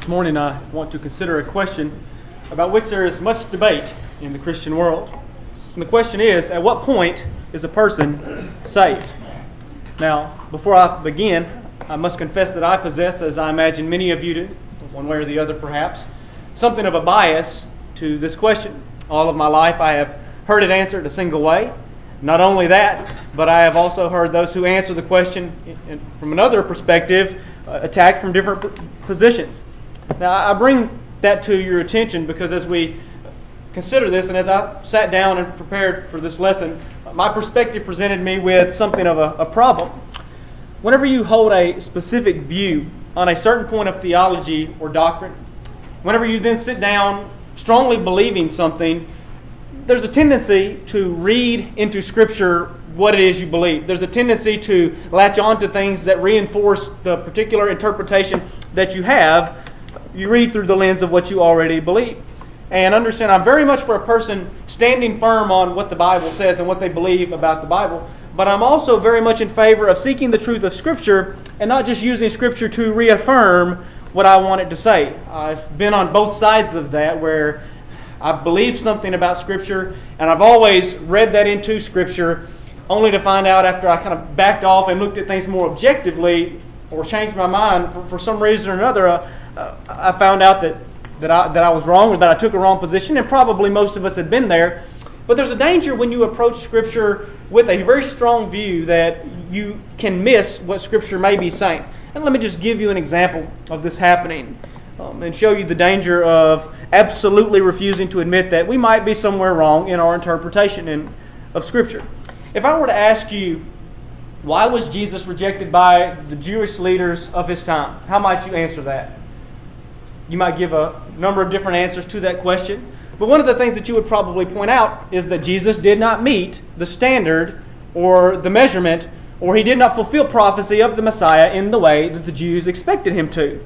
This morning I want to consider a question about which there is much debate in the Christian world. And the question is, at what point is a person saved? Now, before I begin, I must confess that I possess, as I imagine many of you do, one way or the other perhaps, something of a bias to this question. All of my life I have heard it answered a single way. Not only that, but I have also heard those who answer the question from another perspective attacked from different positions. Now, I bring that to your attention because as we consider this, and as I sat down and prepared for this lesson, my perspective presented me with something of a problem. Whenever you hold a specific view on a certain point of theology or doctrine, whenever you then sit down strongly believing something, there's a tendency to read into Scripture what it is you believe. There's a tendency to latch on to things that reinforce the particular interpretation that you have. You read through the lens of what you already believe. And understand, I'm very much for a person standing firm on what the Bible says and what they believe about the Bible. But I'm also very much in favor of seeking the truth of Scripture and not just using Scripture to reaffirm what I want it to say. I've been on both sides of that where I believe something about Scripture and I've always read that into Scripture only to find out after I kind of backed off and looked at things more objectively or changed my mind for some reason or another, I found out that I was wrong or that I took a wrong position, and probably most of us had been there. But there's a danger when you approach Scripture with a very strong view that you can miss what Scripture may be saying. And let me just give you an example of this happening and show you the danger of absolutely refusing to admit that we might be somewhere wrong in our interpretation of Scripture. If I were to ask you, why was Jesus rejected by the Jewish leaders of his time? How might you answer that? You might give a number of different answers to that question. But one of the things that you would probably point out is that Jesus did not meet the standard or the measurement, or he did not fulfill prophecy of the Messiah in the way that the Jews expected him to.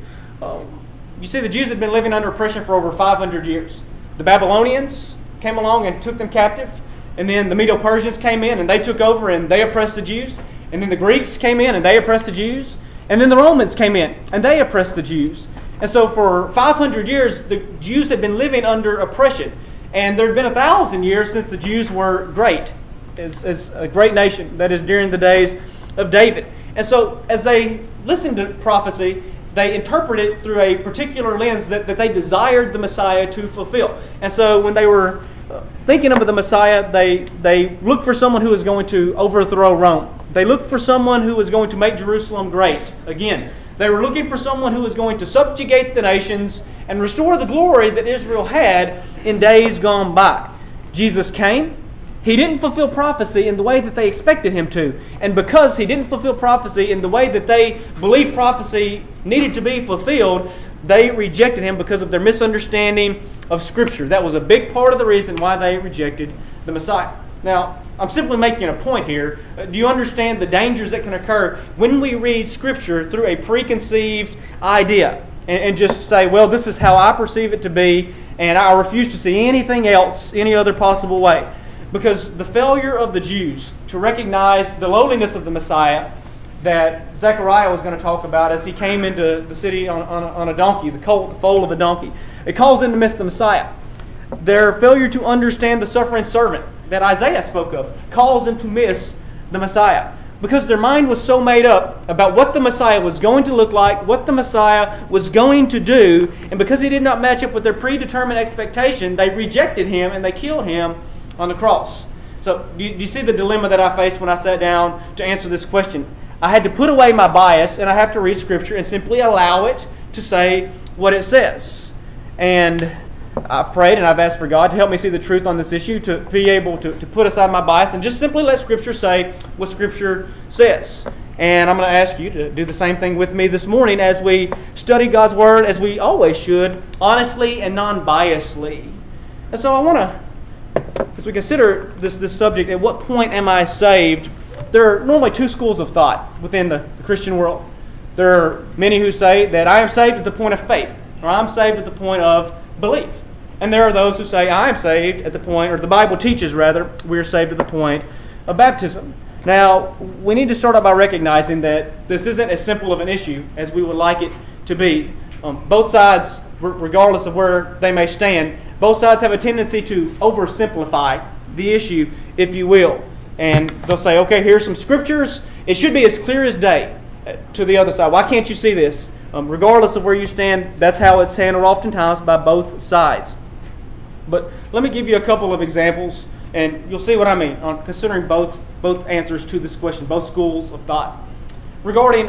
You see, the Jews had been living under oppression for over 500 years. The Babylonians came along and took them captive. And then the Medo-Persians came in and they took over and they oppressed the Jews. And then the Greeks came in and they oppressed the Jews. And then the Romans came in and they oppressed the Jews. And so for 500 years, the Jews had been living under oppression. And there had been 1,000 years since the Jews were great, as a great nation. That is during the days of David. And so as they listened to prophecy, they interpreted it through a particular lens that they desired the Messiah to fulfill. And so when they were thinking of the Messiah, they looked for someone who was going to overthrow Rome. They looked for someone who was going to make Jerusalem great again. They were looking for someone who was going to subjugate the nations and restore the glory that Israel had in days gone by. Jesus came. He didn't fulfill prophecy in the way that they expected him to. And because he didn't fulfill prophecy in the way that they believed prophecy needed to be fulfilled, they rejected him because of their misunderstanding of Scripture. That was a big part of the reason why they rejected the Messiah. Now, I'm simply making a point here. Do you understand the dangers that can occur when we read Scripture through a preconceived idea and just say, well, this is how I perceive it to be, and I refuse to see anything else, any other possible way? Because the failure of the Jews to recognize the lowliness of the Messiah that Zechariah was going to talk about as he came into the city on a donkey, the foal of a donkey. It calls them to miss the Messiah. Their failure to understand the suffering servant that Isaiah spoke of calls them to miss the Messiah. Because their mind was so made up about what the Messiah was going to look like, what the Messiah was going to do, and because he did not match up with their predetermined expectation, they rejected him and they killed him on the cross. So do you see the dilemma that I faced when I sat down to answer this question? I had to put away my bias and I have to read Scripture and simply allow it to say what it says. And I've prayed and I've asked for God to help me see the truth on this issue, to be able to put aside my bias and just simply let Scripture say what Scripture says. And I'm going to ask you to do the same thing with me this morning as we study God's Word, as we always should, honestly and non-biasedly. And so I want to, as we consider this subject, at what point am I saved? There are normally two schools of thought within the Christian world. There are many who say that I am saved at the point of faith, or I'm saved at the point of belief. And there are those who say I am saved at the point, or the Bible teaches rather, we are saved at the point of baptism. Now, we need to start out by recognizing that this isn't as simple of an issue as we would like it to be. Both sides, regardless of where they may stand, both sides have a tendency to oversimplify the issue, if you will. And they'll say, okay, here's some scriptures. It should be as clear as day to the other side. Why can't you see this? Regardless of where you stand, that's how it's handled oftentimes by both sides. But let me give you a couple of examples, and you'll see what I mean on considering both answers to this question, both schools of thought. Regarding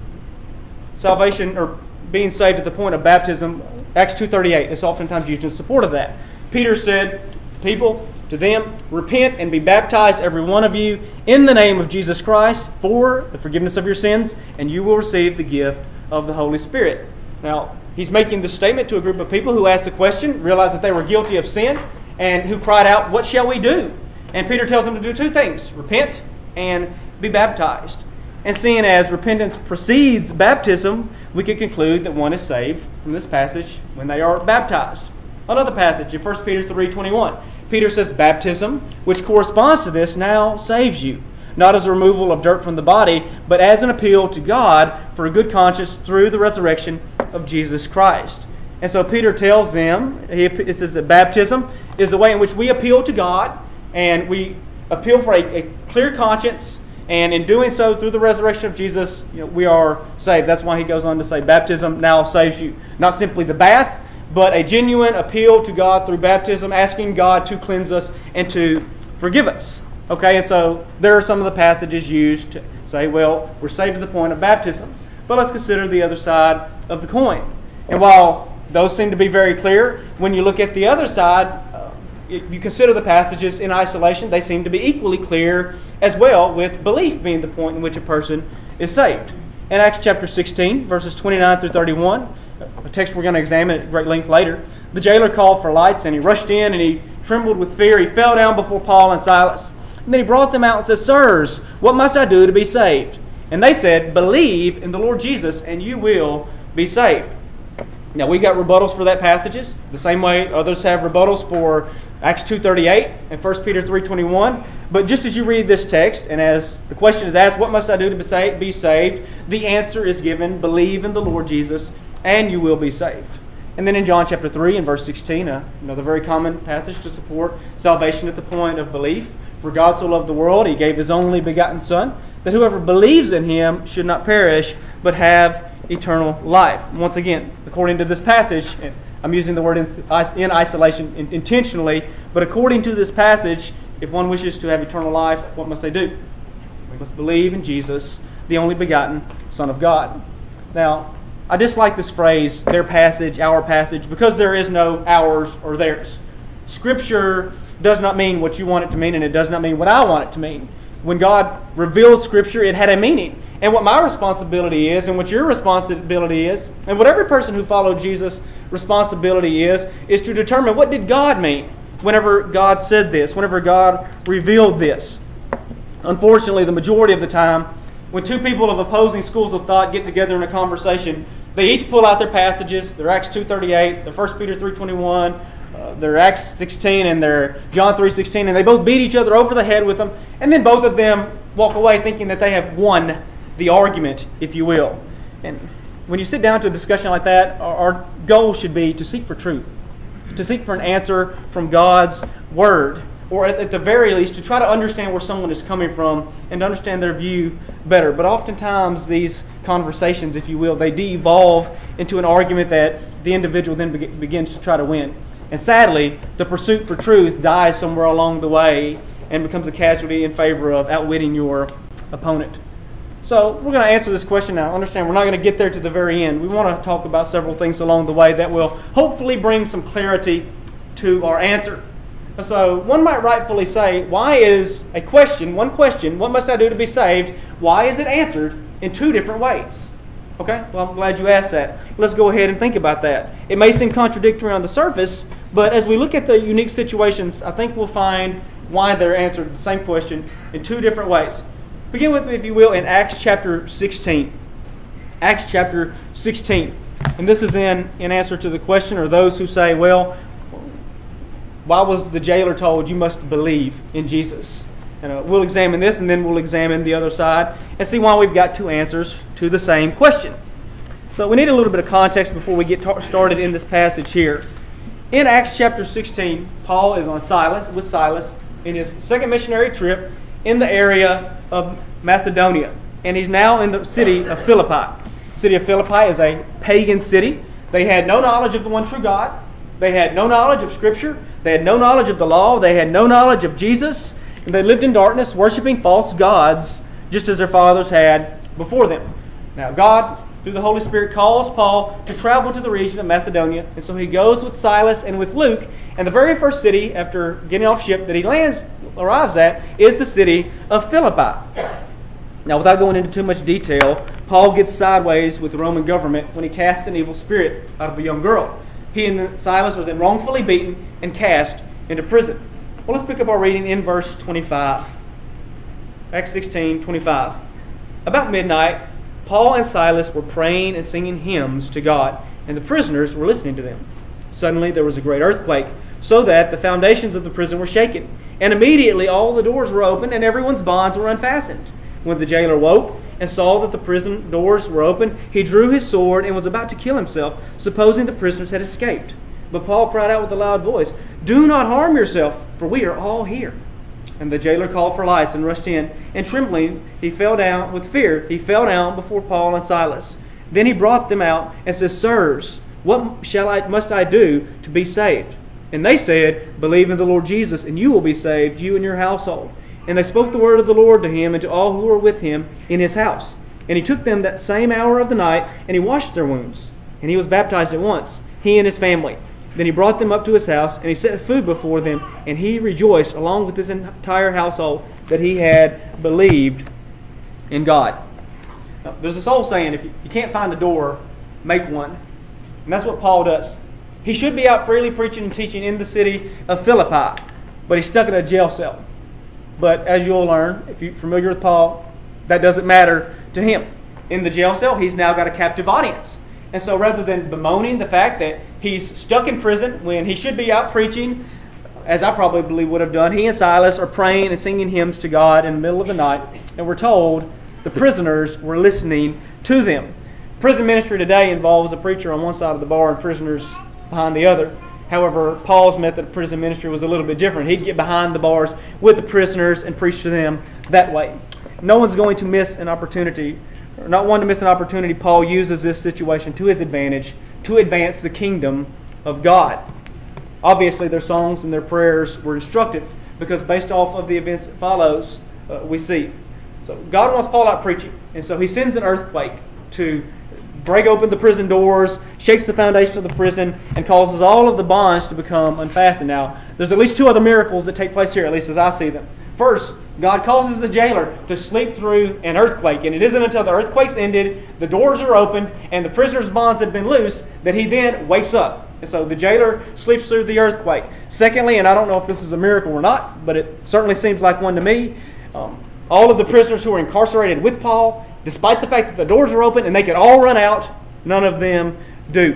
salvation or being saved at the point of baptism, Acts 2:38 is oftentimes used in support of that. Peter said, people, to them, repent and be baptized, every one of you, in the name of Jesus Christ for the forgiveness of your sins, and you will receive the gift of the Holy Spirit. Now, he's making this statement to a group of people who asked the question, realized that they were guilty of sin, and who cried out, what shall we do? And Peter tells them to do two things, repent and be baptized. And seeing as repentance precedes baptism, we could conclude that one is saved from this passage when they are baptized. Another passage in 1 Peter 3:21. Peter says, baptism, which corresponds to this, now saves you, not as a removal of dirt from the body, but as an appeal to God for a good conscience through the resurrection of Jesus Christ. And so Peter tells them, it says that baptism is the way in which we appeal to God, and we appeal for a clear conscience, and in doing so, through the resurrection of Jesus, we are saved. That's why he goes on to say, baptism now saves you. Not simply the bath, but a genuine appeal to God through baptism, asking God to cleanse us and to forgive us. Okay, and so there are some of the passages used to say, well, we're saved to the point of baptism. But let's consider the other side of the coin. And while those seem to be very clear, when you look at the other side, you consider the passages in isolation, they seem to be equally clear as well, with belief being the point in which a person is saved. In Acts chapter 16, verses 29 through 31, a text we're going to examine at great length later, the jailer called for lights, and he rushed in, and he trembled with fear. He fell down before Paul and Silas. And then he brought them out and said, sirs, what must I do to be saved? And they said, believe in the Lord Jesus, and you will be saved. Now, we got rebuttals for that passages, the same way others have rebuttals for Acts 2:38 and 1 Peter 3:21. But just as you read this text, and as the question is asked, what must I do to be saved? The answer is given, believe in the Lord Jesus, and you will be saved. And then in John chapter 3 and verse 16, another very common passage to support salvation at the point of belief. For God so loved the world, He gave His only begotten Son, that whoever believes in Him should not perish, but have eternal life. Once again, according to this passage, and I'm using the word in isolation intentionally, but according to this passage, if one wishes to have eternal life, what must they do? We must believe in Jesus, the only begotten Son of God. Now, I dislike this phrase, their passage, our passage, because there is no ours or theirs. Scripture does not mean what you want it to mean, and it does not mean what I want it to mean. When God revealed Scripture, it had a meaning. And what my responsibility is, and what your responsibility is, and what every person who followed Jesus' responsibility is to determine what did God mean whenever God said this, whenever God revealed this. Unfortunately, the majority of the time, when two people of opposing schools of thought get together in a conversation, they each pull out their passages, their Acts 2:38, their 1 Peter 3:21, their Acts 16 and their John 3:16, and they both beat each other over the head with them, and then both of them walk away thinking that they have won the argument, if you will. And when you sit down to a discussion like that, our goal should be to seek for truth, to seek for an answer from God's Word, or at the very least, to try to understand where someone is coming from and to understand their view better. But oftentimes these conversations, if you will, they de-evolve into an argument that the individual then begins to try to win. And sadly, the pursuit for truth dies somewhere along the way and becomes a casualty in favor of outwitting your opponent. So we're going to answer this question now. Understand, we're not going to get there to the very end. We want to talk about several things along the way that will hopefully bring some clarity to our answer. So one might rightfully say, why is a question, one question, what must I do to be saved, why is it answered in two different ways? Okay, well, I'm glad you asked that. Let's go ahead and think about that. It may seem contradictory on the surface, but as we look at the unique situations, I think we'll find why they're answered the same question in two different ways. Begin with me, if you will, in Acts chapter 16. Acts chapter 16. And this is in answer to the question, or those who say, well, why was the jailer told you must believe in Jesus? And we'll examine this, and then we'll examine the other side and see why we've got two answers to the same question. So we need a little bit of context before we get started in this passage here. In Acts chapter 16, Paul is with Silas in his second missionary trip in the area of Macedonia. And he's now in the city of Philippi. The city of Philippi is a pagan city. They had no knowledge of the one true God. They had no knowledge of Scripture. They had no knowledge of the law. They had no knowledge of Jesus. And they lived in darkness, worshiping false gods, just as their fathers had before them. Now God, through the Holy Spirit, calls Paul to travel to the region of Macedonia. And so he goes with Silas and with Luke. And the very first city, after getting off ship, that he arrives at, is the city of Philippi. Now, without going into too much detail, Paul gets sideways with the Roman government when he casts an evil spirit out of a young girl. He and Silas are then wrongfully beaten and cast into prison. Well, let's pick up our reading in verse 25. Acts 16:25. About midnight, Paul and Silas were praying and singing hymns to God, and the prisoners were listening to them. Suddenly there was a great earthquake, so that the foundations of the prison were shaken. And immediately all the doors were opened, and everyone's bonds were unfastened. When the jailer woke and saw that the prison doors were open, he drew his sword and was about to kill himself, supposing the prisoners had escaped. But Paul cried out with a loud voice, "Do not harm yourself, for we are all here." And the jailer called for lights and rushed in, and trembling, he fell down before Paul and Silas. Then he brought them out and said, "Sirs, what must I do to be saved?" And they said, "Believe in the Lord Jesus, and you will be saved, you and your household." And they spoke the word of the Lord to him and to all who were with him in his house. And he took them that same hour of the night, and he washed their wounds. And he was baptized at once, he and his family. Then he brought them up to his house, and he set food before them, and he rejoiced along with his entire household that he had believed in God. Now, there's this old saying, if you can't find a door, make one. And that's what Paul does. He should be out freely preaching and teaching in the city of Philippi, but he's stuck in a jail cell. But as you'll learn, if you're familiar with Paul, that doesn't matter to him. In the jail cell, he's now got a captive audience. And so rather than bemoaning the fact that he's stuck in prison when he should be out preaching, as I probably would have done, he and Silas are praying and singing hymns to God in the middle of the night. And we're told the prisoners were listening to them. Prison ministry today involves a preacher on one side of the bar and prisoners behind the other. However, Paul's method of prison ministry was a little bit different. He'd get behind the bars with the prisoners and preach to them that way. No one's going to miss an opportunity, or not one to miss an opportunity. Paul uses this situation to his advantage to advance the kingdom of God. Obviously, their songs and their prayers were instructive because based off of the events that follows, we see. So God wants Paul out preaching, and so he sends an earthquake to break open the prison doors, shakes the foundation of the prison, and causes all of the bonds to become unfastened. Now, there's at least two other miracles that take place here, at least as I see them. First, God causes the jailer to sleep through an earthquake, and it isn't until the earthquake's ended, the doors are opened, and the prisoner's bonds have been loose, that he then wakes up. And so the jailer sleeps through the earthquake. Secondly, and I don't know if this is a miracle or not, but it certainly seems like one to me, all of the prisoners who are incarcerated with Paul, despite the fact that the doors are open and they could all run out, none of them do.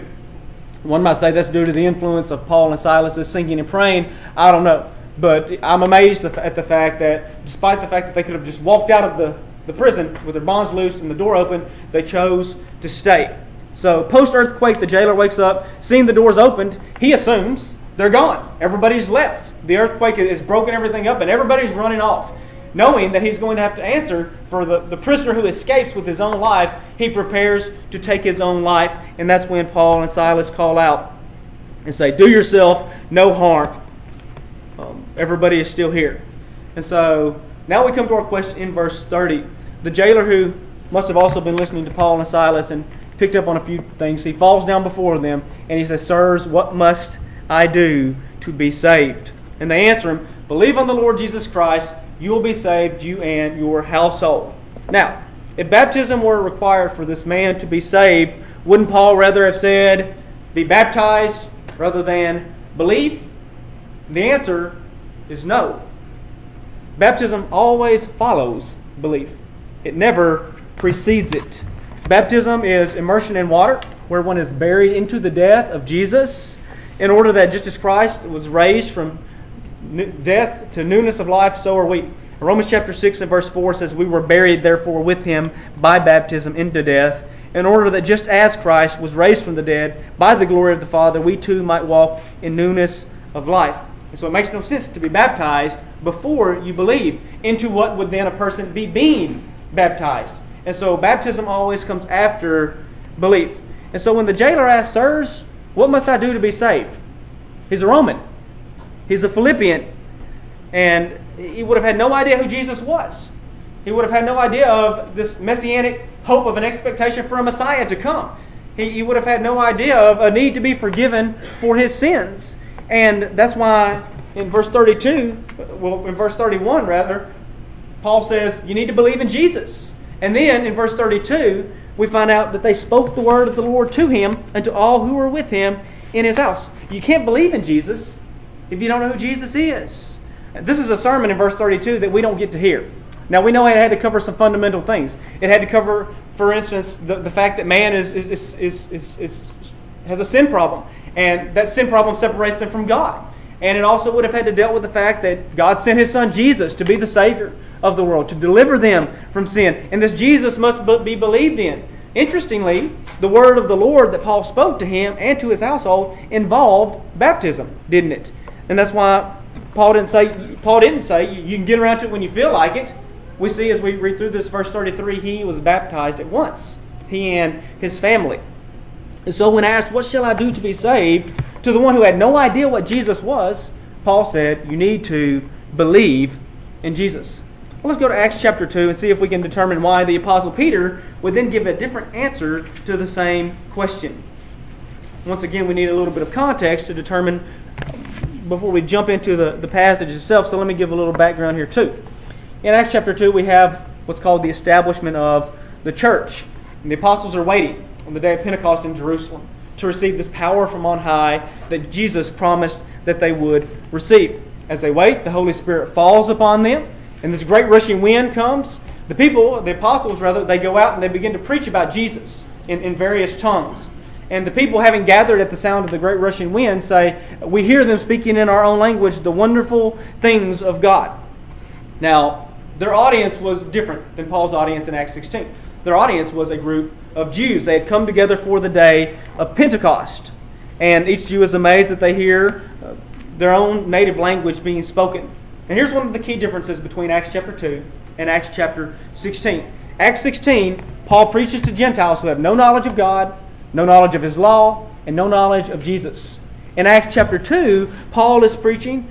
One might say that's due to the influence of Paul and Silas' singing and praying. I don't know. But I'm amazed at the fact that despite the fact that they could have just walked out of the prison with their bonds loose and the door open, they chose to stay. So post-earthquake, the jailer wakes up, seeing the doors opened, he assumes they're gone. Everybody's left. The earthquake has broken everything up and everybody's running off. Knowing that he's going to have to answer for the prisoner who escapes with his own life, he prepares to take his own life. And that's when Paul and Silas call out and say, "Do yourself no harm." Everybody is still here. And so now we come to our question in verse 30. The jailer, who must have also been listening to Paul and Silas and picked up on a few things, he falls down before them and he says, "Sirs, what must I do to be saved?" And they answer him, "Believe on the Lord Jesus Christ, you will be saved, you and your household." Now, if baptism were required for this man to be saved, wouldn't Paul rather have said, "Be baptized," rather than "believe"? The answer is no. Baptism always follows belief. It never precedes it. Baptism is immersion in water, where one is buried into the death of Jesus, in order that just as Christ was raised from death to newness of life, so are we. Romans chapter 6 and verse 4 says, "We were buried therefore with him by baptism into death, in order that just as Christ was raised from the dead by the glory of the Father, we too might walk in newness of life. And so it makes no sense to be baptized before you believe into what would then a person be being baptized. And so baptism always comes after belief. And so when the jailer asked, "Sirs, what must I do to be saved?" He's a Roman. He's a Philippian. And he would have had no idea who Jesus was. He would have had no idea of this messianic hope of an expectation for a Messiah to come. He would have had no idea of a need to be forgiven for his sins. And that's why in verse 31 rather, Paul says you need to believe in Jesus. And then in verse 32, we find out that they spoke the word of the Lord to him and to all who were with him in his house. You can't believe in Jesus if you don't know who Jesus is. This is a sermon in verse 32 that we don't get to hear. Now we know it had to cover some fundamental things. It had to cover, for instance, the fact that man has a sin problem. And that sin problem separates them from God. And it also would have had to deal with the fact that God sent His Son Jesus to be the Savior of the world, to deliver them from sin. And this Jesus must be believed in. Interestingly, the word of the Lord that Paul spoke to him and to his household involved baptism, didn't it? And that's why Paul didn't say you can get around to it when you feel like it. We see as we read through this verse 33, he was baptized at once, he and his family. And so when asked, "What shall I do to be saved?" to the one who had no idea what Jesus was, Paul said, you need to believe in Jesus. Well, let's go to Acts chapter 2 and see if we can determine why the Apostle Peter would then give a different answer to the same question. Once again, we need a little bit of context to determine before we jump into the passage itself, so let me give a little background here too. In Acts chapter 2, we have what's called the establishment of the church. And the apostles are waiting on the day of Pentecost in Jerusalem to receive this power from on high that Jesus promised that they would receive. As they wait, the Holy Spirit falls upon them, and this great rushing wind comes. The apostles, they go out and they begin to preach about Jesus in various tongues. And the people, having gathered at the sound of the great rushing wind, say, "We hear them speaking in our own language the wonderful things of God." Now, their audience was different than Paul's audience in Acts 16. Their audience was a group of Jews. They had come together for the day of Pentecost. And each Jew is amazed that they hear their own native language being spoken. And here's one of the key differences between Acts chapter 2 and Acts chapter 16. Acts 16, Paul preaches to Gentiles who have no knowledge of God, no knowledge of His law, and no knowledge of Jesus. In Acts chapter 2, Peter is preaching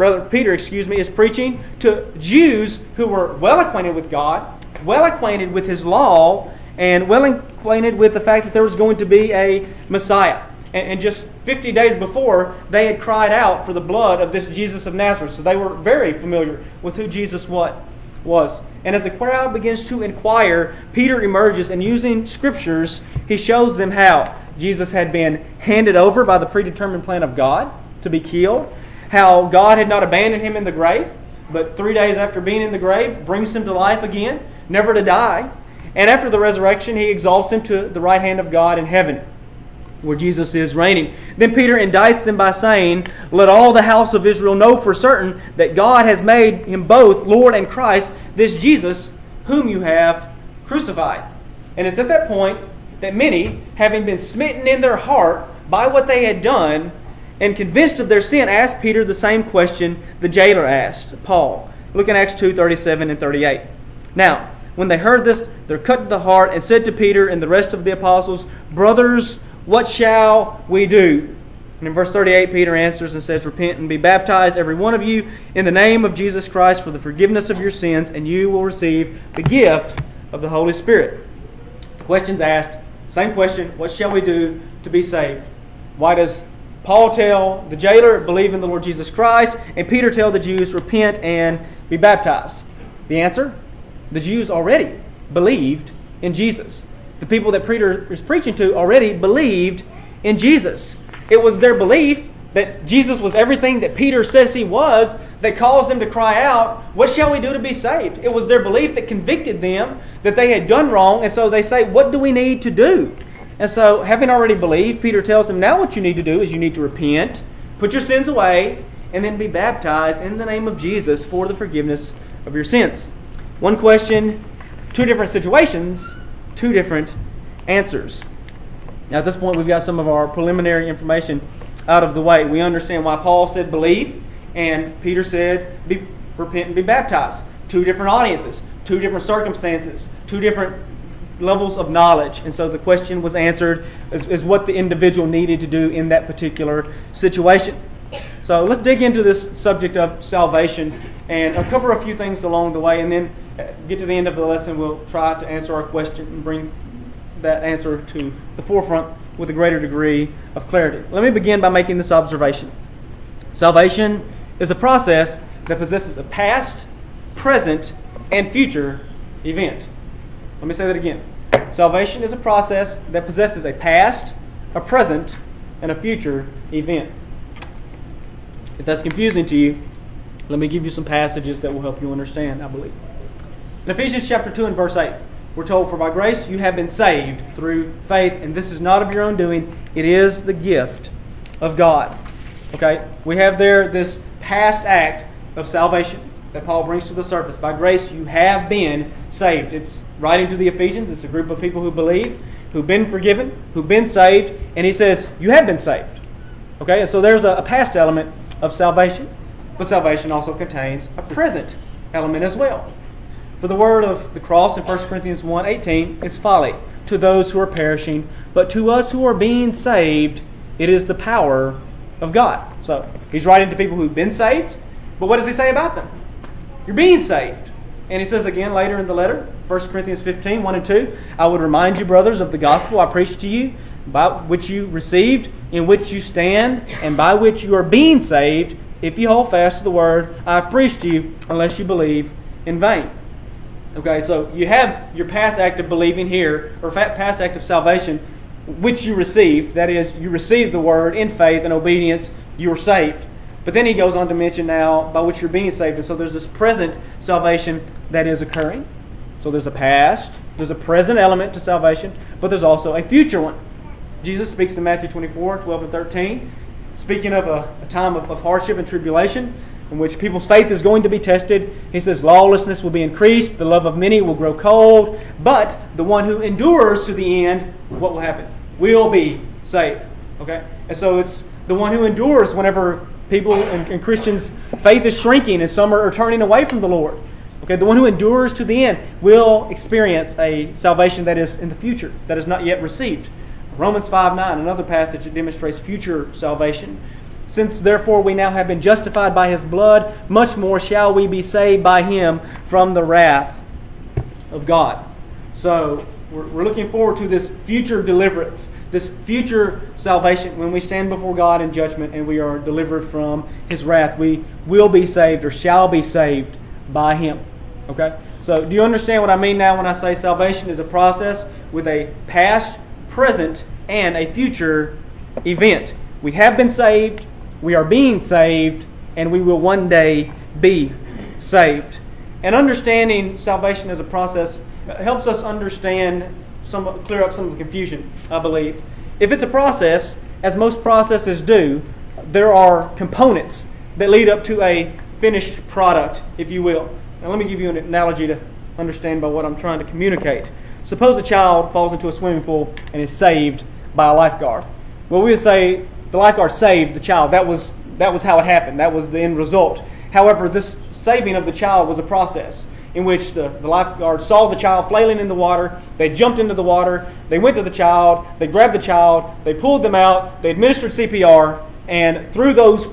to Jews who were well acquainted with God, well acquainted with His law, and well acquainted with the fact that there was going to be a Messiah. And just 50 days before, they had cried out for the blood of this Jesus of Nazareth. So they were very familiar with who Jesus was. And as the crowd begins to inquire, Peter emerges, and using scriptures, he shows them how Jesus had been handed over by the predetermined plan of God to be killed, how God had not abandoned Him in the grave, but 3 days after being in the grave, brings Him to life again, never to die. And after the resurrection, He exalts Him to the right hand of God in heaven, where Jesus is reigning. Then Peter indicts them by saying, "Let all the house of Israel know for certain that God has made Him both Lord and Christ, this Jesus whom you have crucified." And it's at that point that many, having been smitten in their heart by what they had done and convinced of their sin, asked Peter the same question the jailer asked Paul. Look in Acts 2:37 and 38. "Now, when they heard this, they're cut to the heart and said to Peter and the rest of the apostles, 'Brothers, what shall we do?' And in verse 38, Peter answers and says, 'Repent and be baptized, every one of you, in the name of Jesus Christ for the forgiveness of your sins, and you will receive the gift of the Holy Spirit.'" The question's asked, same question, what shall we do to be saved? Why does Paul tell the jailer, believe in the Lord Jesus Christ, and Peter tell the Jews, repent and be baptized? The answer? The Jews already believed in Jesus. The people that Peter is preaching to already believed in Jesus. It was their belief that Jesus was everything that Peter says He was that caused them to cry out, "What shall we do to be saved?" It was their belief that convicted them that they had done wrong, and so they say, "What do we need to do?" And so, having already believed, Peter tells them, now what you need to do is you need to repent, put your sins away, and then be baptized in the name of Jesus for the forgiveness of your sins. One question, two different situations, two different answers. Now at this point we've got some of our preliminary information out of the way. We understand why Paul said believe and Peter said repent and be baptized. Two different audiences, two different circumstances, two different levels of knowledge. And so the question was answered is what the individual needed to do in that particular situation. So let's dig into this subject of salvation and I'll cover a few things along the way, and then get to the end of the lesson. We'll try to answer our question and bring that answer to the forefront with a greater degree of clarity. Let me begin by making this observation. Salvation is a process that possesses a past, present, and future event. Let me say that again. Salvation is a process that possesses a past, a present, and a future event. If that's confusing to you, let me give you some passages that will help you understand, I believe. In Ephesians chapter 2 and verse 8, we're told, "For by grace you have been saved through faith, and this is not of your own doing, it is the gift of God." Okay, we have there this past act of salvation that Paul brings to the surface. By grace you have been saved. It's writing to the Ephesians. It's a group of people who believe, who've been forgiven, who've been saved, and he says, you have been saved. Okay, and so there's a past element of salvation. But salvation also contains a present element as well. For the word of the cross in 1 Corinthians 1:18 is folly to those who are perishing, but to us who are being saved, it is the power of God. So he's writing to people who've been saved, but what does he say about them? You're being saved. And he says again later in the letter, 1 Corinthians 15, 1 and 2, "I would remind you, brothers, of the gospel I preached to you, by which you received, in which you stand, and by which you are being saved, if you hold fast to the word I have preached to you, unless you believe in vain." Okay, so you have your past act of believing here, or past act of salvation, which you received. That is, you received the word in faith and obedience, you were saved. But then he goes on to mention now by which you're being saved. And so there's this present salvation that is occurring. So there's a past, there's a present element to salvation, but there's also a future one. Jesus speaks in Matthew 24, 12 and 13, speaking of a time of hardship and tribulation in which people's faith is going to be tested. He says lawlessness will be increased, the love of many will grow cold, but the one who endures to the end, what will happen? Will be saved. Okay? And so it's the one who endures whenever people and Christians' faith is shrinking and some are turning away from the Lord. Okay, the one who endures to the end will experience a salvation that is in the future, that is not yet received. Romans 5:9, another passage that demonstrates future salvation. "Since therefore we now have been justified by his blood, much more shall we be saved by him from the wrath of God." So we're looking forward to this future deliverance, this future salvation when we stand before God in judgment and we are delivered from his wrath. We will be saved or shall be saved by him. Okay? So do you understand what I mean now when I say salvation is a process with a past, present, and a future event? We have been saved, we are being saved, and we will one day be saved. And understanding salvation as a process helps us understand, clear up some of the confusion, I believe. If it's a process, as most processes do, there are components that lead up to a finished product, if you will. Now let me give you an analogy to understand by what I'm trying to communicate. Suppose a child falls into a swimming pool and is saved by a lifeguard. Well, we would say the lifeguard saved the child. That was how it happened. That was the end result. However, this saving of the child was a process in which the lifeguard saw the child flailing in the water. They jumped into the water. They went to the child. They grabbed the child. They pulled them out. They administered CPR. And through those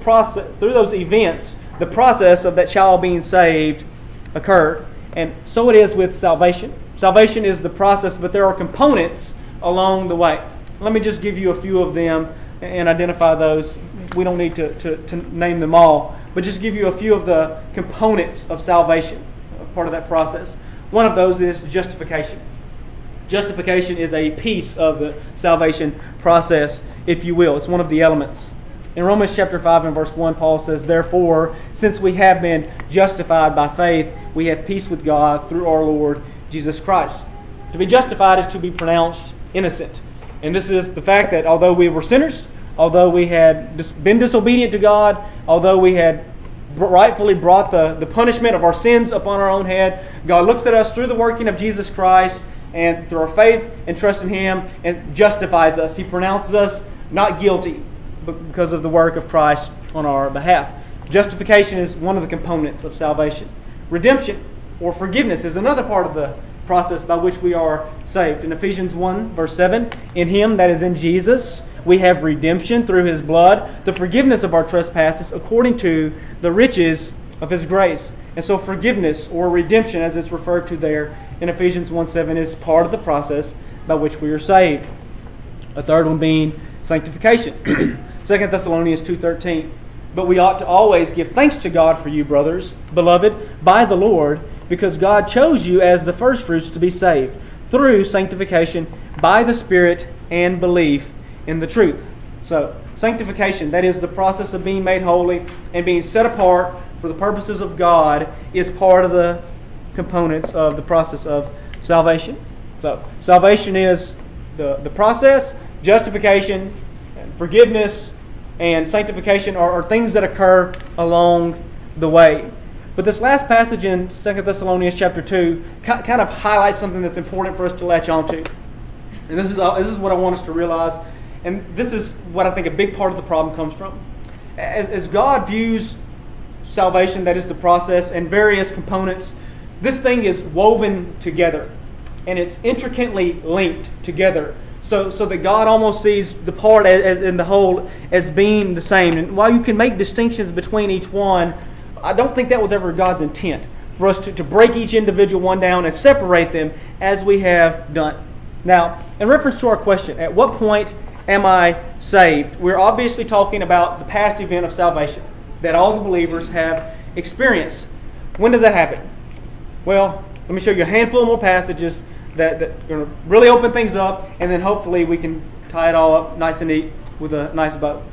events, the process of that child being saved occurred. And so it is with salvation. Salvation is the process, but there are components along the way. Let me just give you a few of them and identify those. We don't need to name them all, but just give you a few of the components of salvation, part of that process. One of those is justification. Justification is a piece of the salvation process, if you will. It's one of the elements. In Romans chapter 5 and verse 1, Paul says, "Therefore, since we have been justified by faith, we have peace with God through our Lord Jesus Christ." To be justified is to be pronounced innocent. And this is the fact that although we were sinners, although we had been disobedient to God, although we had rightfully brought the punishment of our sins upon our own head, God looks at us through the working of Jesus Christ and through our faith and trust in Him, and justifies us. He pronounces us not guilty because of the work of Christ on our behalf. Justification is one of the components of salvation. Redemption or forgiveness is another part of the process by which we are saved. In Ephesians 1, verse 7, in Him, that is in Jesus, we have redemption through His blood, the forgiveness of our trespasses according to the riches of His grace. And so forgiveness or redemption, as it's referred to there in Ephesians 1:7, is part of the process by which we are saved. A third one being sanctification. 2 Thessalonians 2:13. But we ought to always give thanks to God for you, brothers, beloved, by the Lord, because God chose you as the firstfruits to be saved, through sanctification by the Spirit and belief in the truth. So, sanctification, that is the process of being made holy and being set apart for the purposes of God, is part of the components of the process of salvation. So, salvation is the process, justification, forgiveness, and sanctification are things that occur along the way. But this last passage in 2 Thessalonians chapter 2 kind of highlights something that's important for us to latch onto. And this is what I want us to realize. And this is what I think a big part of the problem comes from. As God views salvation, that is the process, and various components, this thing is woven together. And it's intricately linked together. So that God almost sees the part and the whole as being the same. And while you can make distinctions between each one, I don't think that was ever God's intent, for us to break each individual one down and separate them as we have done. Now, in reference to our question, at what point am I saved? We're obviously talking about the past event of salvation that all the believers have experienced. When does that happen? Well, let me show you a handful more passages that are going to really open things up, and then hopefully we can tie it all up nice and neat with a nice bow.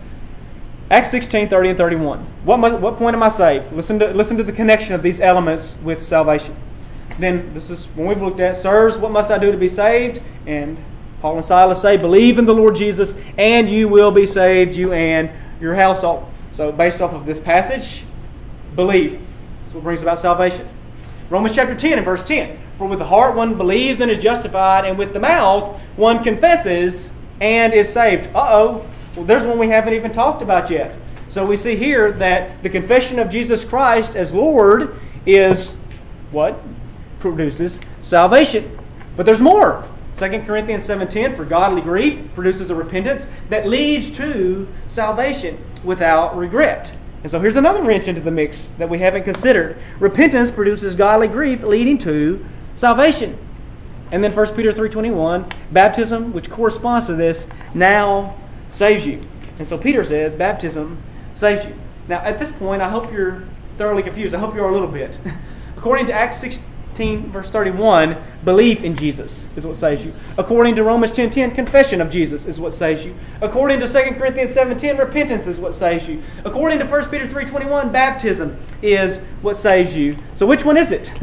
Acts 16:30 and 31. What point am I saved? Listen to the connection of these elements with salvation. Then this is when we've looked at, sirs, what must I do to be saved? And Paul and Silas say, believe in the Lord Jesus, and you will be saved, you and your household. So based off of this passage, believe. That's what brings about salvation. Romans chapter 10 and verse 10. For with the heart one believes and is justified, and with the mouth one confesses and is saved. Well, there's one we haven't even talked about yet. So we see here that the confession of Jesus Christ as Lord is what? Produces salvation. But there's more. 2 Corinthians 7:10, for godly grief produces a repentance that leads to salvation without regret. And so here's another wrench into the mix that we haven't considered. Repentance produces godly grief leading to salvation. And then 1 Peter 3:21, baptism, which corresponds to this, now saves you. And so Peter says, baptism saves you. Now at this point, I hope you're thoroughly confused. I hope you are a little bit. According to Acts 16, verse 31, belief in Jesus is what saves you. According to Romans 10:10, confession of Jesus is what saves you. According to 2 Corinthians 7:10, repentance is what saves you. According to 1 Peter 3:21, baptism is what saves you. So which one is it?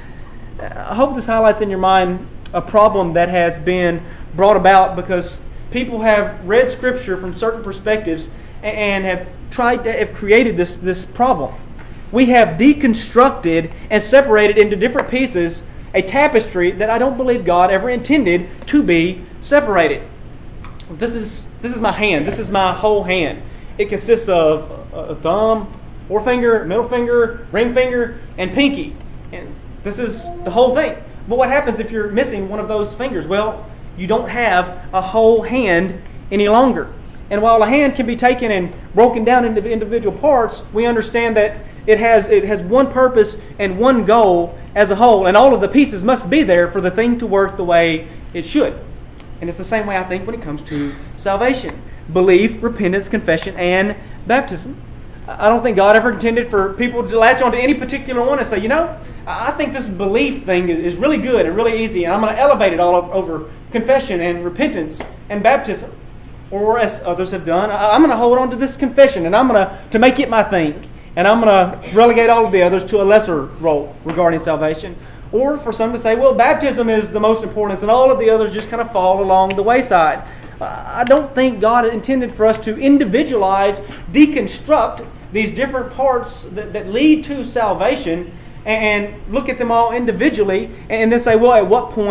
I hope this highlights in your mind a problem that has been brought about because people have read Scripture from certain perspectives and have created this problem. We have deconstructed and separated into different pieces a tapestry that I don't believe God ever intended to be separated. This is my hand. This is my whole hand. It consists of a thumb, forefinger, middle finger, ring finger, and pinky. And this is the whole thing. But what happens if you're missing one of those fingers? Well, you don't have a whole hand any longer. And while a hand can be taken and broken down into individual parts, we understand that it has one purpose and one goal as a whole, and all of the pieces must be there for the thing to work the way it should. And it's the same way I think when it comes to salvation. Belief, repentance, confession, and baptism. I don't think God ever intended for people to latch onto any particular one and say, I think this belief thing is really good and really easy, and I'm going to elevate it all over confession and repentance and baptism. Or as others have done, I'm going to hold on to this confession and I'm going to make it my thing. And I'm going to relegate all of the others to a lesser role regarding salvation. Or for some to say, well, baptism is the most important and all of the others just kind of fall along the wayside. I don't think God intended for us to individualize, deconstruct these different parts that lead to salvation and look at them all individually and then say, well, at what point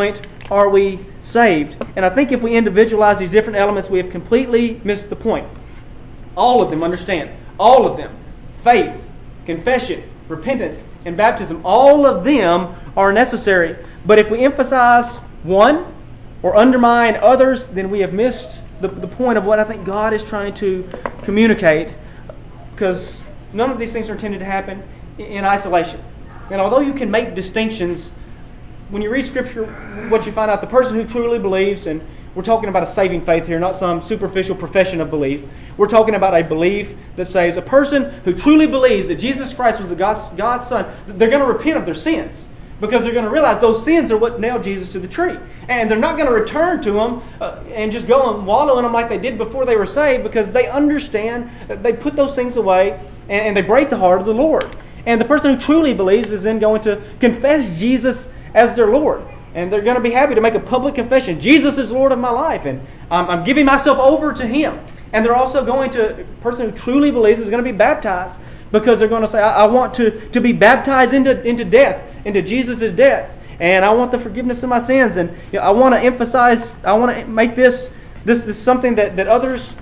are we saved? And I think if we individualize these different elements, we have completely missed the point. All of them, understand, all of them, faith, confession, repentance, and baptism, all of them are necessary. But if we emphasize one or undermine others, then we have missed the point of what I think God is trying to communicate, because none of these things are intended to happen in isolation. And although you can make distinctions, when you read Scripture, what you find out, the person who truly believes, and we're talking about a saving faith here, not some superficial profession of belief. We're talking about a belief that saves. A person who truly believes that Jesus Christ was God's Son, they're going to repent of their sins, because they're going to realize those sins are what nailed Jesus to the tree. And they're not going to return to Him and just go and wallow in them like they did before they were saved, because they understand that they put those things away and they break the heart of the Lord. And the person who truly believes is then going to confess Jesus as their Lord. And they're going to be happy to make a public confession. Jesus is Lord of my life, and I'm giving myself over to Him. And they're also going to, a person who truly believes is going to be baptized, because they're going to say, I want to be baptized into death, into Jesus' death. And I want the forgiveness of my sins. And I want to emphasize, I want to make this something that others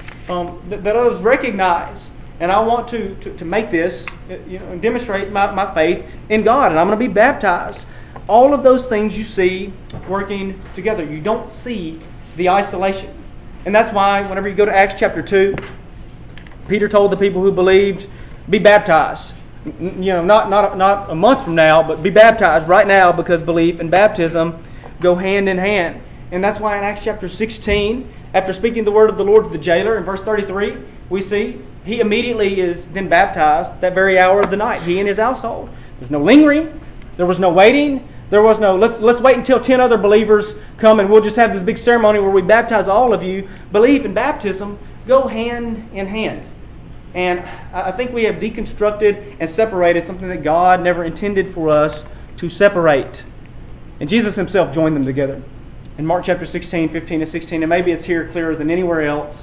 recognize. And I want to make this, and demonstrate my faith in God. And I'm going to be baptized. All of those things you see working together. You don't see the isolation. And that's why whenever you go to Acts chapter 2, Peter told the people who believed, be baptized. Not a month from now, but be baptized right now, because belief and baptism go hand in hand. And that's why in Acts chapter 16, after speaking the word of the Lord to the jailer, in verse 33, we see he immediately is then baptized that very hour of the night, he and his household. There's no lingering. There was no waiting. There was no, let's wait until 10 other believers come and we'll just have this big ceremony where we baptize all of you. Belief and baptism go hand in hand. And I think we have deconstructed and separated something that God never intended for us to separate. And Jesus Himself joined them together. In Mark chapter 16, 15 and 16, and maybe it's here clearer than anywhere else,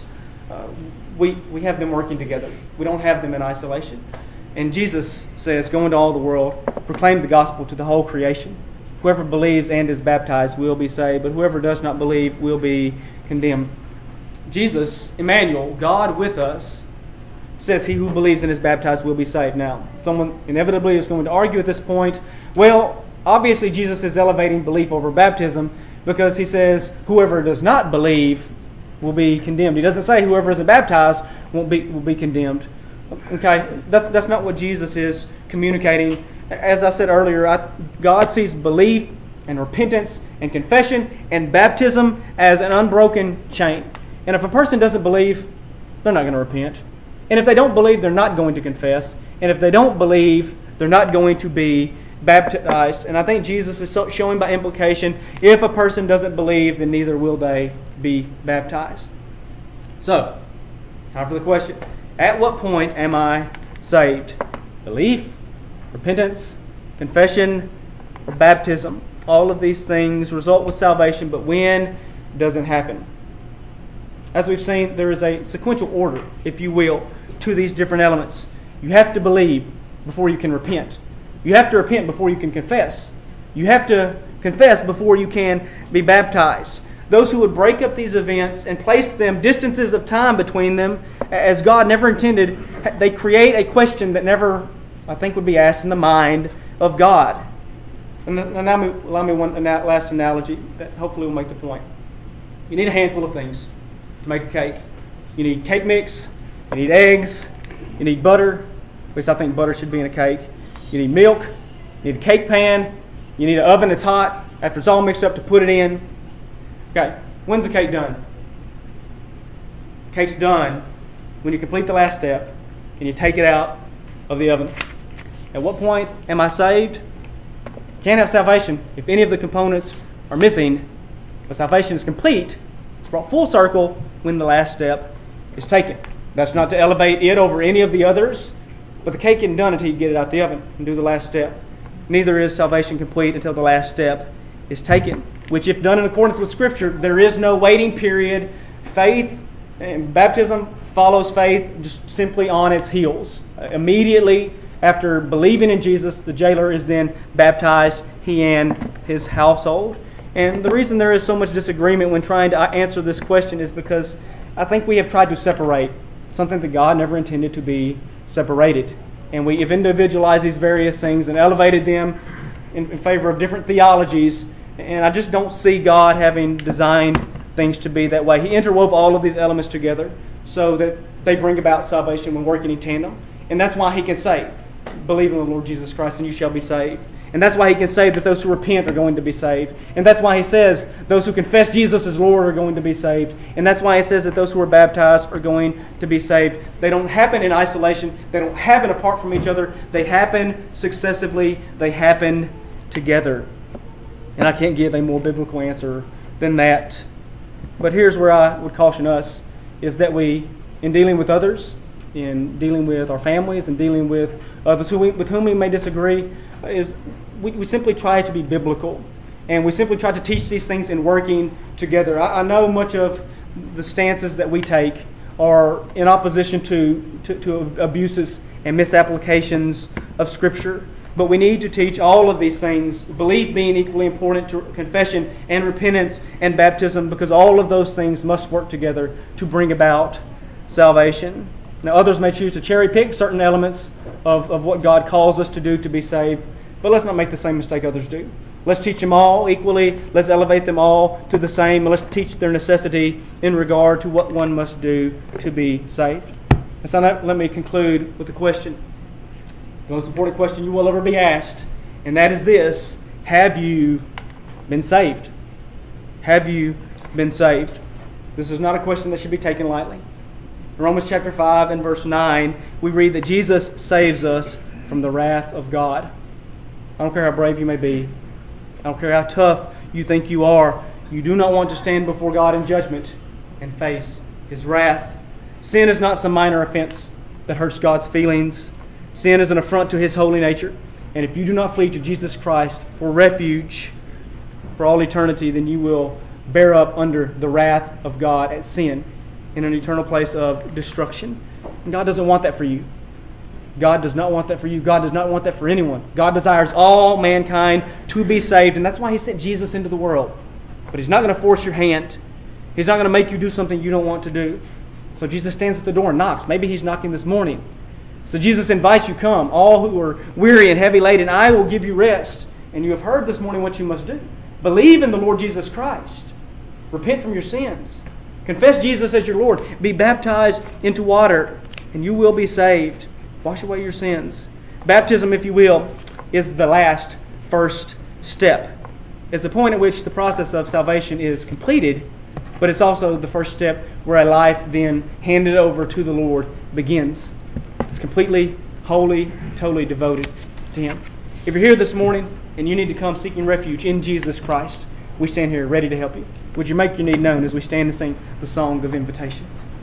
we have them working together. We don't have them in isolation. And Jesus says, go into all the world, proclaim the gospel to the whole creation. Whoever believes and is baptized will be saved, but whoever does not believe will be condemned. Jesus, Emmanuel, God with us, says he who believes and is baptized will be saved. Now, someone inevitably is going to argue at this point, well, obviously Jesus is elevating belief over baptism, because he says whoever does not believe will be condemned. He doesn't say whoever isn't baptized will be condemned. Okay, that's not what Jesus is communicating. As I said earlier, God sees belief and repentance and confession and baptism as an unbroken chain. And if a person doesn't believe, they're not going to repent. And if they don't believe, they're not going to confess. And if they don't believe, they're not going to be baptized. And I think Jesus is showing by implication, if a person doesn't believe, then neither will they be baptized. So, time for the question. At what point am I saved? Belief, repentance, confession, or baptism. All of these things result with salvation, but when doesn't happen? As we've seen, there is a sequential order, if you will, to these different elements. You have to believe before you can repent. You have to repent before you can confess. You have to confess before you can be baptized. Those who would break up these events and place them distances of time between them, as God never intended, they create a question that never, I think, would be asked in the mind of God. And allow me one last analogy that hopefully will make the point. You need a handful of things to make a cake. You need cake mix, you need eggs, you need butter, at least I think butter should be in a cake. You need milk, you need a cake pan, you need an oven that's hot after it's all mixed up to put it in. Okay, when's the cake done? The cake's done when you complete the last step and you take it out of the oven. At what point am I saved? Can't have salvation if any of the components are missing, but salvation is complete. It's brought full circle when the last step is taken. That's not to elevate it over any of the others, but the cake isn't done until you get it out the oven and do the last step. Neither is salvation complete until the last step is taken, which, if done in accordance with Scripture, there is no waiting period. Faith and baptism follows faith just simply on its heels. Immediately after believing in Jesus, the jailer is then baptized, he and his household. And the reason there is so much disagreement when trying to answer this question is because I think we have tried to separate something that God never intended to be separated. And we have individualized these various things and elevated them in favor of different theologies. And I just don't see God having designed things to be that way. He interwove all of these elements together so that they bring about salvation when working in tandem. And that's why He can say, believe in the Lord Jesus Christ and you shall be saved. And that's why He can say that those who repent are going to be saved. And that's why He says those who confess Jesus as Lord are going to be saved. And that's why He says that those who are baptized are going to be saved. They don't happen in isolation. They don't happen apart from each other. They happen successively. They happen together. And I can't give a more biblical answer than that. But here's where I would caution us, is that we, in dealing with others, in dealing with our families, and dealing with others with whom we may disagree, is we simply try to be biblical. And we simply try to teach these things in working together. I know much of the stances that we take are in opposition to abuses and misapplications of Scripture. But we need to teach all of these things, belief being equally important to confession and repentance and baptism, because all of those things must work together to bring about salvation. Now, others may choose to cherry pick certain elements of what God calls us to do to be saved, but let's not make the same mistake others do. Let's teach them all equally. Let's elevate them all to the same. And let's teach their necessity in regard to what one must do to be saved. And so let me conclude with a question. The most important question you will ever be asked, and that is this: have you been saved? Have you been saved? This is not a question that should be taken lightly. In Romans chapter 5 and verse 9, we read that Jesus saves us from the wrath of God. I don't care how brave you may be. I don't care how tough you think you are. You do not want to stand before God in judgment and face His wrath. Sin is not some minor offense that hurts God's feelings. Sin is an affront to His holy nature. And if you do not flee to Jesus Christ for refuge for all eternity, then you will bear up under the wrath of God at sin in an eternal place of destruction. And God doesn't want that for you. God does not want that for you. God does not want that for anyone. God desires all mankind to be saved, and that's why He sent Jesus into the world. But He's not going to force your hand. He's not going to make you do something you don't want to do. So Jesus stands at the door and knocks. Maybe He's knocking this morning. So Jesus invites you, come, all who are weary and heavy laden, I will give you rest. And you have heard this morning what you must do. Believe in the Lord Jesus Christ. Repent from your sins. Confess Jesus as your Lord. Be baptized into water, and you will be saved. Wash away your sins. Baptism, if you will, is the first step. It's the point at which the process of salvation is completed, but it's also the first step where a life then handed over to the Lord begins. It's completely, wholly, totally devoted to Him. If you're here this morning and you need to come seeking refuge in Jesus Christ, we stand here ready to help you. Would you make your need known as we stand and sing the song of invitation?